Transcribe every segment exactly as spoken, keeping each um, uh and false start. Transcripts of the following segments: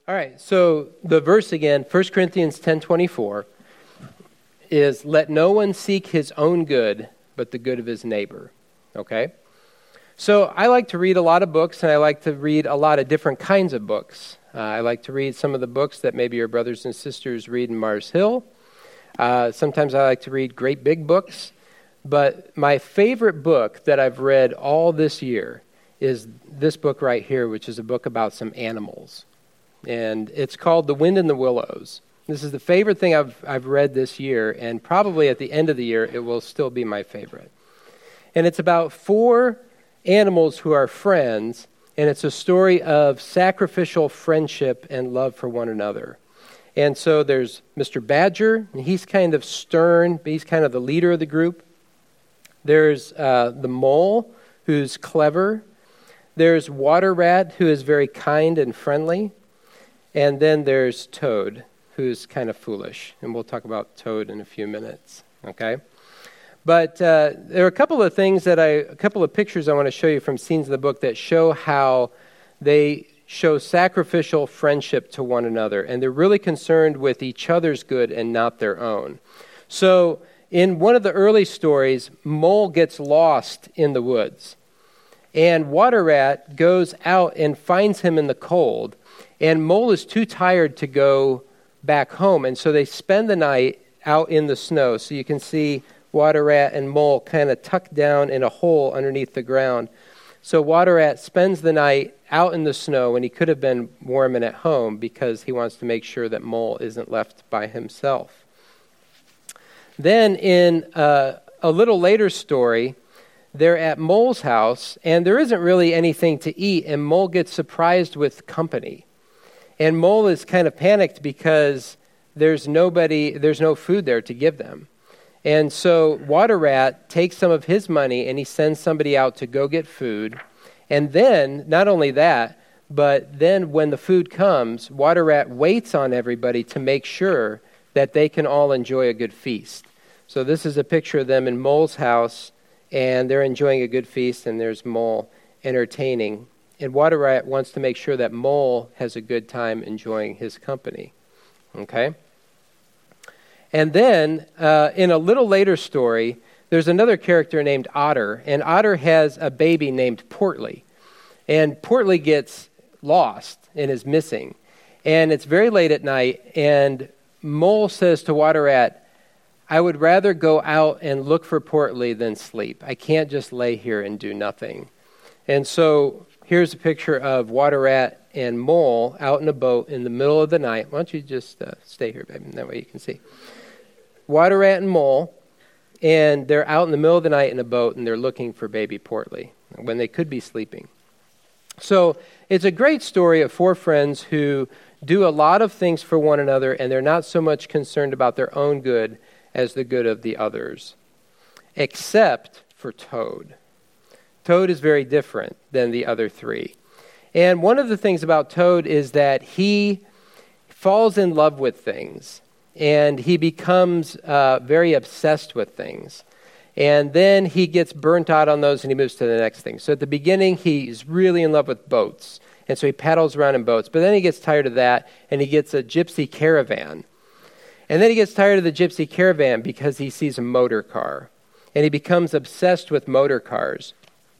All right, so the verse again, First Corinthians ten twenty-four, is let no one seek his own good, but the good of his neighbor, okay? So I like to read a lot of books, and I like to read a lot of different kinds of books. Uh, I like to read some of the books that maybe your brothers and sisters read in Mars Hill. Uh, sometimes I like to read great big books, but my favorite book that I've read all this year is this book right here, which is a book about some animals. And it's called The Wind in the Willows. This is the favorite thing I've I've read this year, and probably at the end of the year, it will still be my favorite. And it's about four animals who are friends, and it's a story of sacrificial friendship and love for one another. And so there's Mister Badger, and he's kind of stern, but he's kind of the leader of the group. There's uh, the mole, who's clever. There's Water Rat, who is very kind and friendly. And then there's Toad, who's kind of foolish. And we'll talk about Toad in a few minutes, okay? But uh, there are a couple of things that I, a couple of pictures I want to show you from scenes of the book that show how they show sacrificial friendship to one another. And they're really concerned with each other's good and not their own. So in one of the early stories, Mole gets lost in the woods. And Water Rat goes out and finds him in the cold. And Mole is too tired to go back home, and so they spend the night out in the snow. So you can see Water Rat and Mole kind of tucked down in a hole underneath the ground. So Water Rat spends the night out in the snow when he could have been warm and at home because he wants to make sure that Mole isn't left by himself. Then in uh, a little later story, they're at Mole's house, and there isn't really anything to eat, and Mole gets surprised with company. And Mole is kind of panicked because there's nobody, there's no food there to give them. And so Water Rat takes some of his money and he sends somebody out to go get food. And then, not only that, but then when the food comes, Water Rat waits on everybody to make sure that they can all enjoy a good feast. So this is a picture of them in Mole's house, and they're enjoying a good feast, and there's Mole entertaining. And Water Rat wants to make sure that Mole has a good time enjoying his company. Okay? And then, uh, in a little later story, there's another character named Otter. And Otter has a baby named Portly. And Portly gets lost and is missing. And it's very late at night. And Mole says to Water Rat, I would rather go out and look for Portly than sleep. I can't just lay here and do nothing. And so here's a picture of Water Rat and Mole out in a boat in the middle of the night. Why don't you just uh, stay here, baby? That way you can see. Water Rat and Mole, and they're out in the middle of the night in a boat, and they're looking for baby Portly when they could be sleeping. So it's a great story of four friends who do a lot of things for one another, and they're not so much concerned about their own good as the good of the others, except for Toad. Toad is very different than the other three. And one of the things about Toad is that he falls in love with things, and he becomes uh, very obsessed with things. And then he gets burnt out on those, and he moves to the next thing. So at the beginning, he's really in love with boats, and so he paddles around in boats. But then he gets tired of that, and he gets a gypsy caravan. And then he gets tired of the gypsy caravan because he sees a motor car, and he becomes obsessed with motor cars.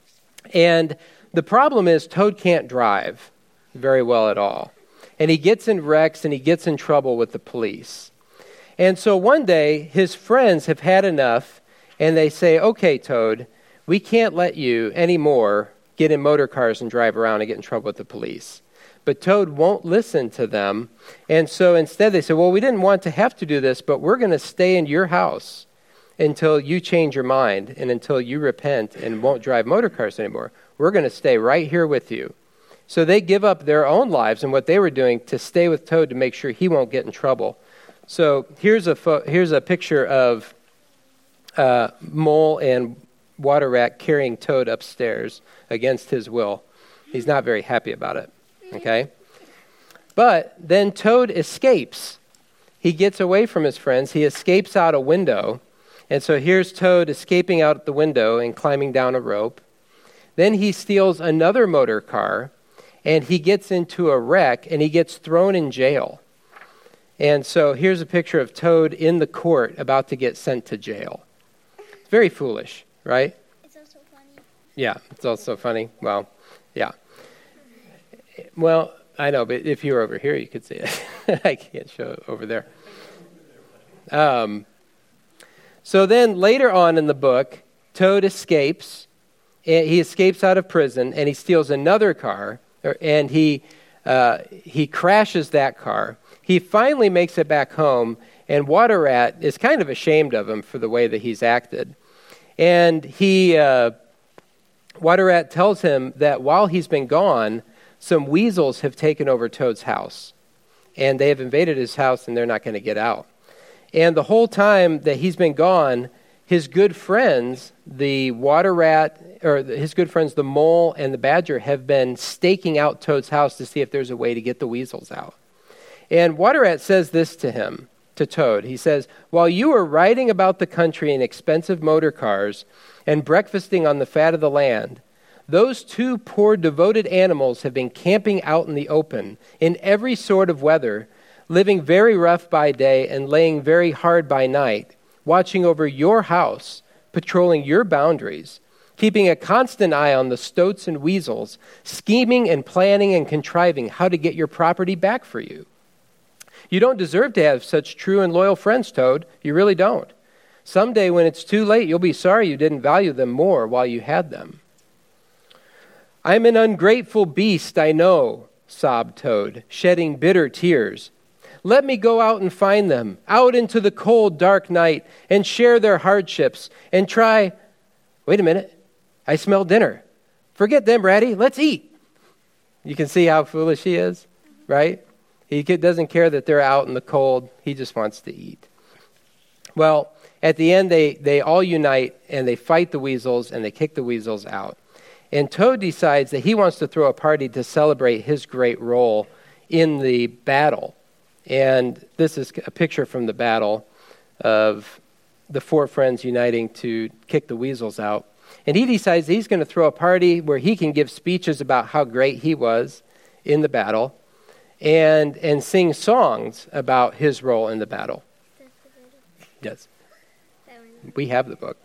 And the problem is Toad can't drive very well at all. And he gets in wrecks and he gets in trouble with the police. And so one day, his friends have had enough, and they say, okay, Toad, we can't let you anymore get in motor cars and drive around and get in trouble with the police. But Toad won't listen to them. And so instead they say, well, we didn't want to have to do this, but we're going to stay in your house until you change your mind and until you repent and won't drive motor cars anymore. We're going to stay right here with you. So they give up their own lives and what they were doing to stay with Toad to make sure he won't get in trouble. So here's a fo- here's a picture of uh, Mole and Water Rat carrying Toad upstairs against his will. He's not very happy about it, okay? But then Toad escapes. He gets away from his friends. He escapes out a window. And so here's Toad escaping out the window and climbing down a rope. Then he steals another motor car, and he gets into a wreck, and he gets thrown in jail. And so here's a picture of Toad in the court about to get sent to jail. It's very foolish, right? It's also funny. Yeah, it's also funny. Well, yeah. Well, I know, but if you were over here, you could see it. I can't show it over there. Um, so then later on in the book, Toad escapes. And he escapes out of prison, and he steals another car, and he uh, he crashes that car. He finally makes it back home, and Water Rat is kind of ashamed of him for the way that he's acted. And he, uh, Water Rat tells him that while he's been gone, some weasels have taken over Toad's house. And they have invaded his house, and they're not going to get out. And the whole time that he's been gone, his good friends, the Water Rat, or his good friends, the Mole and the Badger, have been staking out Toad's house to see if there's a way to get the weasels out. And Water Rat says this to him, to Toad. He says, while you were riding about the country in expensive motor cars and breakfasting on the fat of the land, those two poor devoted animals have been camping out in the open in every sort of weather, living very rough by day and laying very hard by night, watching over your house, patrolling your boundaries, keeping a constant eye on the stoats and weasels, scheming and planning and contriving how to get your property back for you. You don't deserve to have such true and loyal friends, Toad. You really don't. Someday when it's too late, you'll be sorry you didn't value them more while you had them. I'm an ungrateful beast, I know, sobbed Toad, shedding bitter tears. Let me go out and find them, out into the cold, dark night, and share their hardships, and try... Wait a minute. I smell dinner. Forget them, Ratty. Let's eat. You can see how foolish he is, right? He doesn't care that they're out in the cold. He just wants to eat. Well, at the end, they, they all unite, and they fight the weasels, and they kick the weasels out. And Toad decides that he wants to throw a party to celebrate his great role in the battle. And this is a picture from the battle of the four friends uniting to kick the weasels out. And he decides he's going to throw a party where he can give speeches about how great he was in the battle and and sing songs about his role in the battle. Yes. We have the book.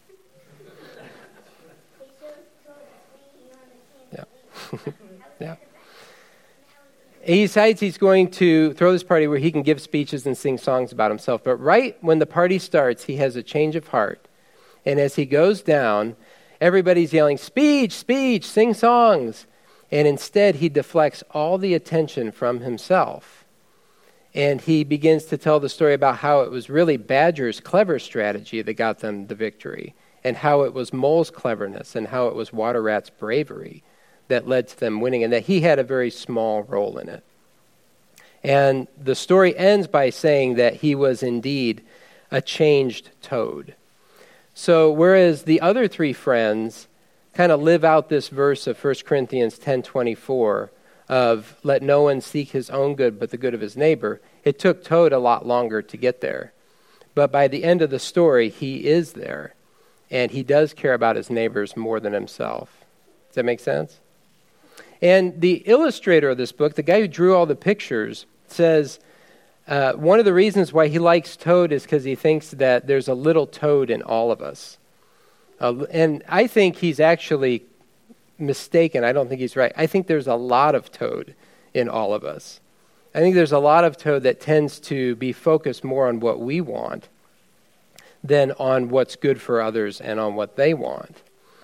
Yeah. Yeah. He decides he's going to throw this party where he can give speeches and sing songs about himself. But right when the party starts, he has a change of heart. And as he goes down, everybody's yelling, speech, speech, sing songs. And instead, he deflects all the attention from himself. And he begins to tell the story about how it was really Badger's clever strategy that got them the victory, and how it was Mole's cleverness, and how it was Water Rat's bravery that led to them winning, and that he had a very small role in it. And the story ends by saying that he was indeed a changed Toad. So whereas the other three friends kind of live out this verse of First Corinthians ten twenty-four of let no one seek his own good but the good of his neighbor, it took Toad a lot longer to get there. But by the end of the story, he is there, and he does care about his neighbors more than himself. Does that make sense? And the illustrator of this book, the guy who drew all the pictures, says uh, one of the reasons why he likes Toad is because he thinks that there's a little Toad in all of us. Uh, and I think he's actually mistaken. I don't think he's right. I think there's a lot of Toad in all of us. I think there's a lot of Toad that tends to be focused more on what we want than on what's good for others and on what they want.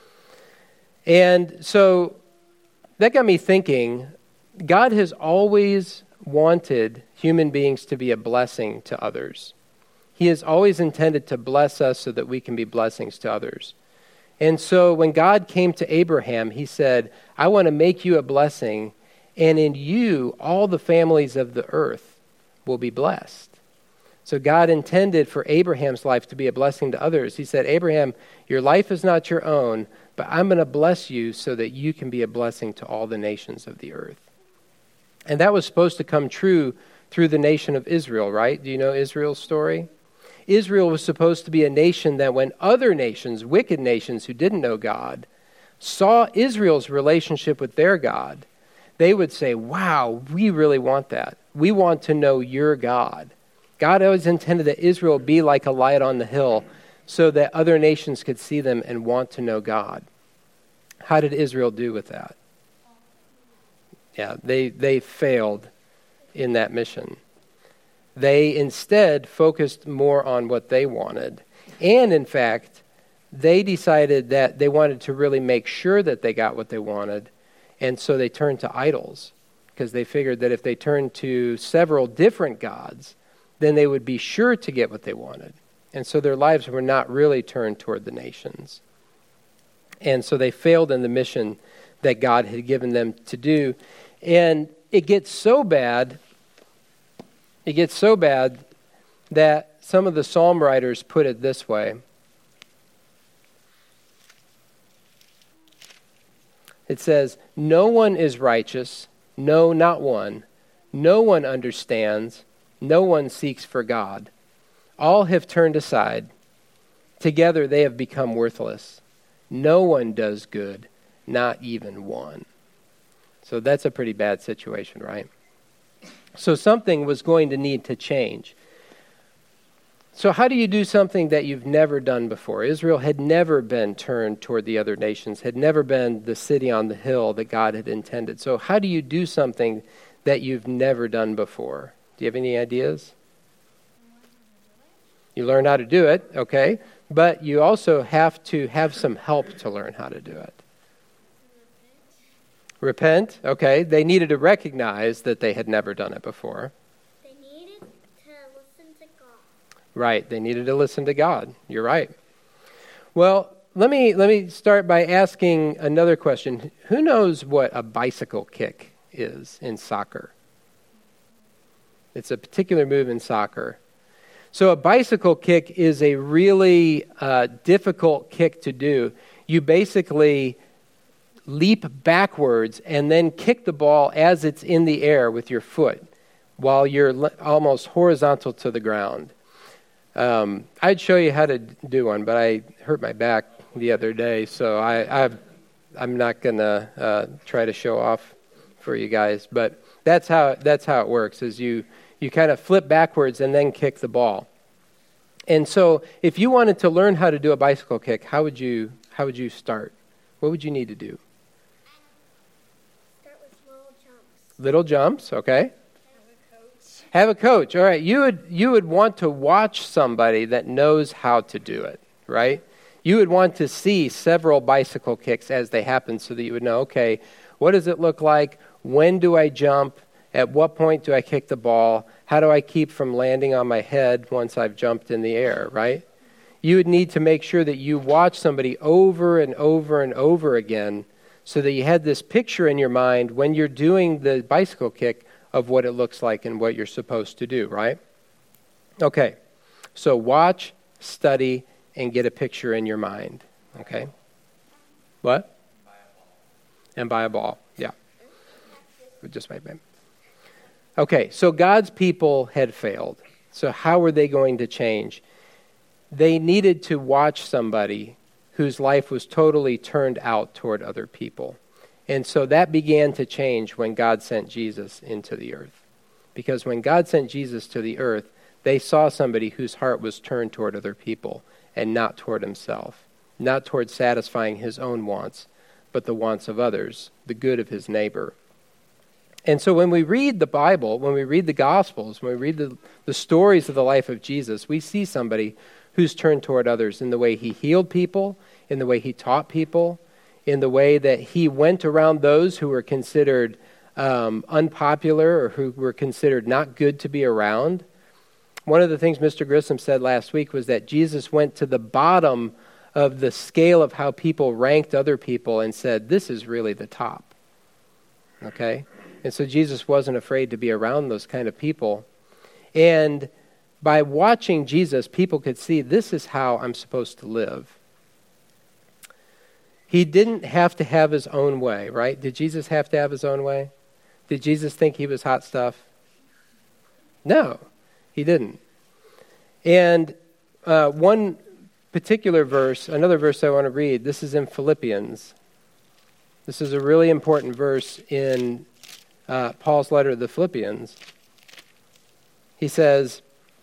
And so that got me thinking, God has always wanted human beings to be a blessing to others. He has always intended to bless us so that we can be blessings to others. And so when God came to Abraham, he said, I want to make you a blessing, and in you all the families of the earth will be blessed. So God intended for Abraham's life to be a blessing to others. He said, Abraham, your life is not your own, but I'm going to bless you so that you can be a blessing to all the nations of the earth. And that was supposed to come true through the nation of Israel, right? Do you know Israel's story? Israel was supposed to be a nation that when other nations, wicked nations who didn't know God, saw Israel's relationship with their God, they would say, wow, we really want that. We want to know your God. God always intended that Israel be like a light on the hill so that other nations could see them and want to know God. How did Israel do with that? Yeah, they, they failed in that mission. They instead focused more on what they wanted. And in fact, they decided that they wanted to really make sure that they got what they wanted. And so they turned to idols because they figured that if they turned to several different gods, then they would be sure to get what they wanted. And so their lives were not really turned toward the nations. And so they failed in the mission that God had given them to do. And it gets so bad, it gets so bad that some of the psalm writers put it this way. It says, no one is righteous, no, not one. No one understands, no one seeks for God. All have turned aside. Together they have become worthless. No one does good, not even one. So that's a pretty bad situation, right? So something was going to need to change. So how do you do something that you've never done before? Israel had never been turned toward the other nations, had never been the city on the hill that God had intended. So how do you do something that you've never done before? Do you have any ideas? You learn how to do it, okay, but you also have to have some help to learn how to do it. Repent, okay. They needed to recognize that they had never done it before. They needed to listen to God. Right, they needed to listen to God. You're right. Well, let me let me start by asking another question. Who knows what a bicycle kick is in soccer? It's a particular move in soccer. So a bicycle kick is a really uh, difficult kick to do. You basically leap backwards and then kick the ball as it's in the air with your foot while you're le- almost horizontal to the ground. Um, I'd show you how to do one, but I hurt my back the other day, so I, I, I'm not going to uh, try to show off for you guys. But that's how that's how it works, is you, you kind of flip backwards and then kick the ball. And so if you wanted to learn how to do a bicycle kick, how would you how would you start? What would you need to do? Start with little jumps. Little jumps, okay. Have a coach. All right, you would you would want to watch somebody that knows how to do it, right? You would want to see several bicycle kicks as they happen so that you would know, okay, what does it look like? When do I jump? At what point do I kick the ball? How do I keep from landing on my head once I've jumped in the air, right? You would need to make sure that you watch somebody over and over and over again so that you had this picture in your mind when you're doing the bicycle kick of what it looks like and what you're supposed to do, right? Okay, so watch, study, and get a picture in your mind, okay? What? Buy a ball. And buy a ball, yeah. Just wait, babe. Okay, so God's people had failed. So how were they going to change? They needed to watch somebody whose life was totally turned out toward other people. And so that began to change when God sent Jesus into the earth. Because when God sent Jesus to the earth, they saw somebody whose heart was turned toward other people and not toward himself, not toward satisfying his own wants, but the wants of others, the good of his neighbor. And so when we read the Bible, when we read the Gospels, when we read the, the stories of the life of Jesus, we see somebody who's turned toward others in the way he healed people, in the way he taught people, in the way that he went around those who were considered um, unpopular or who were considered not good to be around. One of the things Mister Grissom said last week was that Jesus went to the bottom of the scale of how people ranked other people and said, this is really the top. Okay? And so Jesus wasn't afraid to be around those kind of people. And by watching Jesus, people could see this is how I'm supposed to live. He didn't have to have his own way, right? Did Jesus have to have his own way? Did Jesus think he was hot stuff? No, he didn't. And uh, one particular verse, another verse I want to read, this is in Philippians. This is a really important verse in uh, Paul's letter to the Philippians. He says,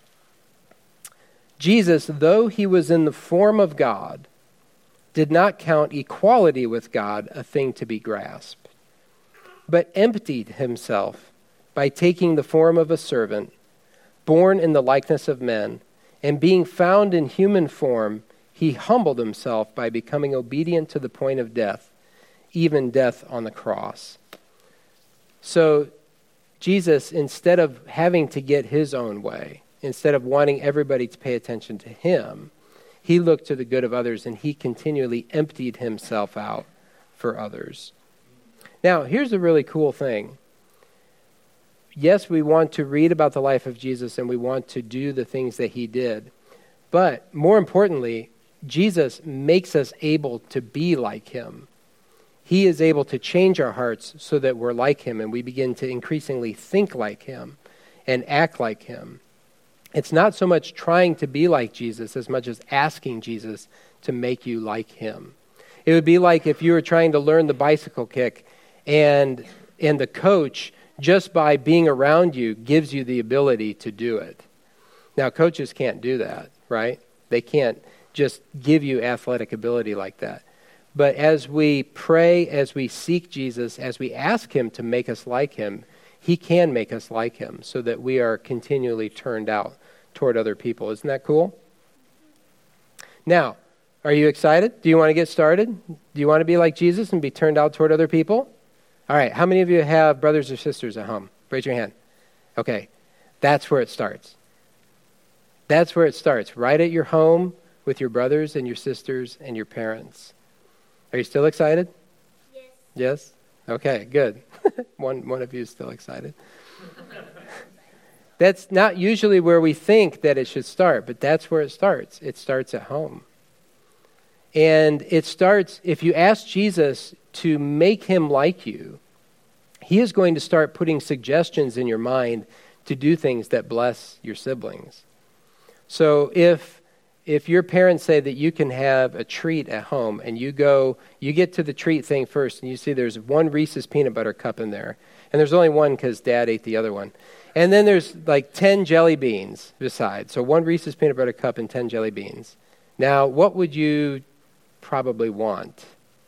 Jesus, though he was in the form of God, did not count equality with God a thing to be grasped, but emptied himself by taking the form of a servant, born in the likeness of men, and being found in human form, he humbled himself by becoming obedient to the point of death, even death on the cross. So Jesus, instead of having to get his own way, instead of wanting everybody to pay attention to him, he looked to the good of others, and he continually emptied himself out for others. Now, here's a really cool thing. Yes, we want to read about the life of Jesus, and we want to do the things that he did. But more importantly, Jesus makes us able to be like him. He is able to change our hearts so that we're like him, and we begin to increasingly think like him and act like him. It's not so much trying to be like Jesus as much as asking Jesus to make you like him. It would be like if you were trying to learn the bicycle kick, and and the coach, just by being around you, gives you the ability to do it. Now, coaches can't do that, right? They can't just give you athletic ability like that. But as we pray, as we seek Jesus, as we ask him to make us like him, he can make us like him so that we are continually turned out toward other people. Isn't that cool? Now, are you excited? Do you want to get started? Do you want to be like Jesus and be turned out toward other people? All right, how many of you have brothers or sisters at home? Raise your hand. Okay, that's where it starts. That's where it starts, right at your home with your brothers and your sisters and your parents. Are you still excited? Yes. Yes? Okay, good. one one of you is still excited. That's not usually where we think that it should start, but that's where it starts. It starts at home. And it starts, if you ask Jesus to make him like you, he is going to start putting suggestions in your mind to do things that bless your siblings. So if if your parents say that you can have a treat at home, and you go, you get to the treat thing first, and you see there's one Reese's peanut butter cup in there, and there's only one because Dad ate the other one. And then there's like ten jelly beans besides. So one Reese's peanut butter cup and ten jelly beans. Now, what would you probably want?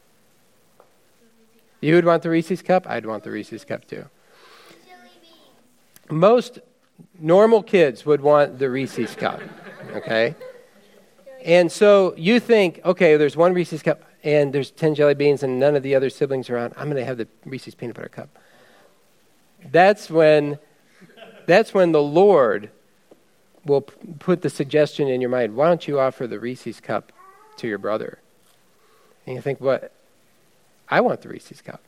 You would want the Reese's cup? I'd want the Reese's cup too. Jelly beans. Most normal kids would want the Reese's cup, okay? And so you think, okay, there's one Reese's cup and there's ten jelly beans and none of the other siblings are around. I'm going to have the Reese's peanut butter cup. That's when, that's when the Lord will p- put the suggestion in your mind, why don't you offer the Reese's cup to your brother? And you think, what? I want the Reese's cup.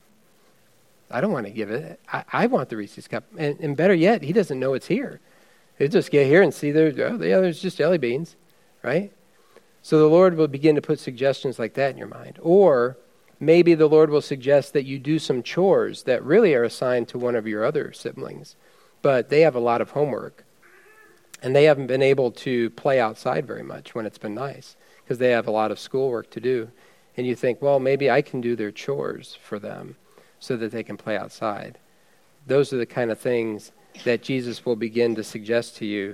I don't want to give it. I, I want the Reese's cup. And, and better yet, he doesn't know it's here. He'll just get here and see there, oh, yeah, there's just jelly beans, right? So the Lord will begin to put suggestions like that in your mind. Or maybe the Lord will suggest that you do some chores that really are assigned to one of your other siblings, but they have a lot of homework. And they haven't been able to play outside very much when it's been nice because they have a lot of schoolwork to do. And you think, well, maybe I can do their chores for them so that they can play outside. Those are the kind of things that Jesus will begin to suggest to you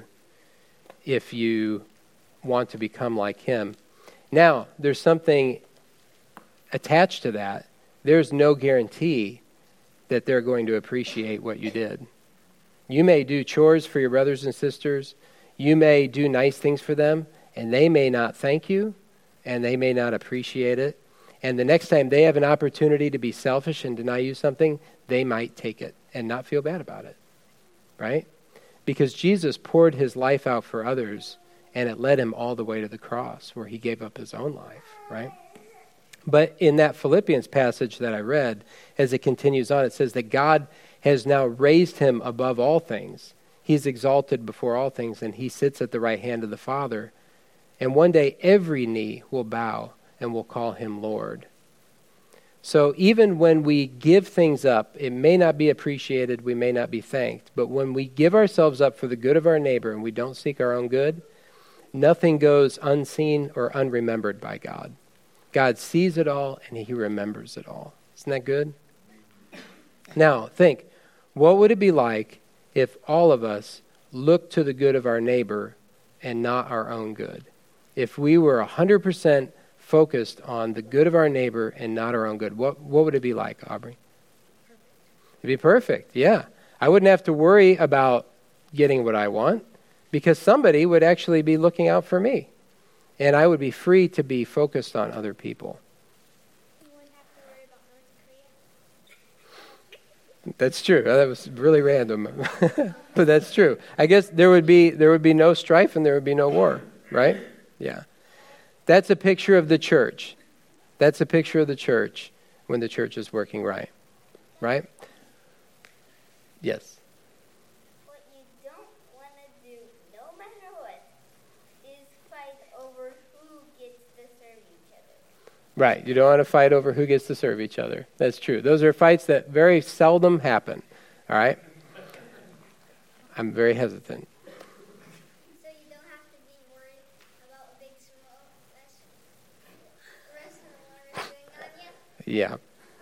if you want to become like him. Now, there's something attached to that. There's no guarantee that they're going to appreciate what you did. You may do chores for your brothers and sisters. You may do nice things for them, and they may not thank you, and they may not appreciate it. And the next time they have an opportunity to be selfish and deny you something, they might take it and not feel bad about it, right? Because Jesus poured his life out for others, and it led him all the way to the cross where he gave up his own life, right? But in that Philippians passage that I read, as it continues on, it says that God has now raised him above all things. He's exalted before all things, and he sits at the right hand of the Father. And one day every knee will bow and will call him Lord. So even when we give things up, it may not be appreciated, we may not be thanked, but when we give ourselves up for the good of our neighbor and we don't seek our own good, nothing goes unseen or unremembered by God. God sees it all and he remembers it all. Isn't that good? Now, think, What would it be like if all of us looked to the good of our neighbor and not our own good? If we were one hundred percent focused on the good of our neighbor and not our own good, what, what would it be like, Aubrey? It'd be perfect, yeah. I wouldn't have to worry about getting what I want because somebody would actually be looking out for me. And I would be free to be focused on other people. You wouldn't have to worry about North Korea. That's true. That was really random. But that's true. I guess there would be there would be no strife and there would be no war, right? Yeah. That's a picture of the church. That's a picture of the church when the church is working right. Right? Yes. What you don't want to do, no matter what, is fight over who gets to serve each other. Right. You don't want to fight over who gets to serve each other. That's true. Those are fights that very seldom happen. All right? I'm very hesitant. So you don't have to be worried about big small rest, rest of the water doing on you. Yeah.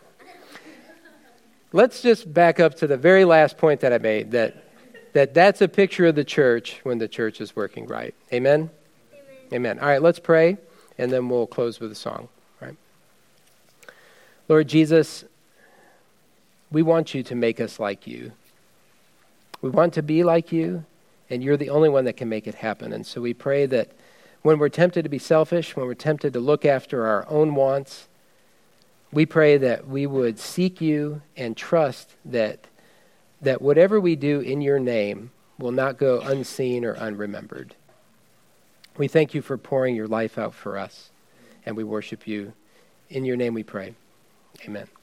Let's just back up to the very last point that I made, that that that's a picture of the church when the church is working right. Amen? Amen. Amen. All right, let's pray, and then we'll close with a song. All right. Lord Jesus, we want you to make us like you. We want to be like you, and you're the only one that can make it happen. And so we pray that when we're tempted to be selfish, when we're tempted to look after our own wants, we pray that we would seek you and trust that that whatever we do in your name will not go unseen or unremembered. We thank you for pouring your life out for us, and we worship you. In your name we pray. Amen.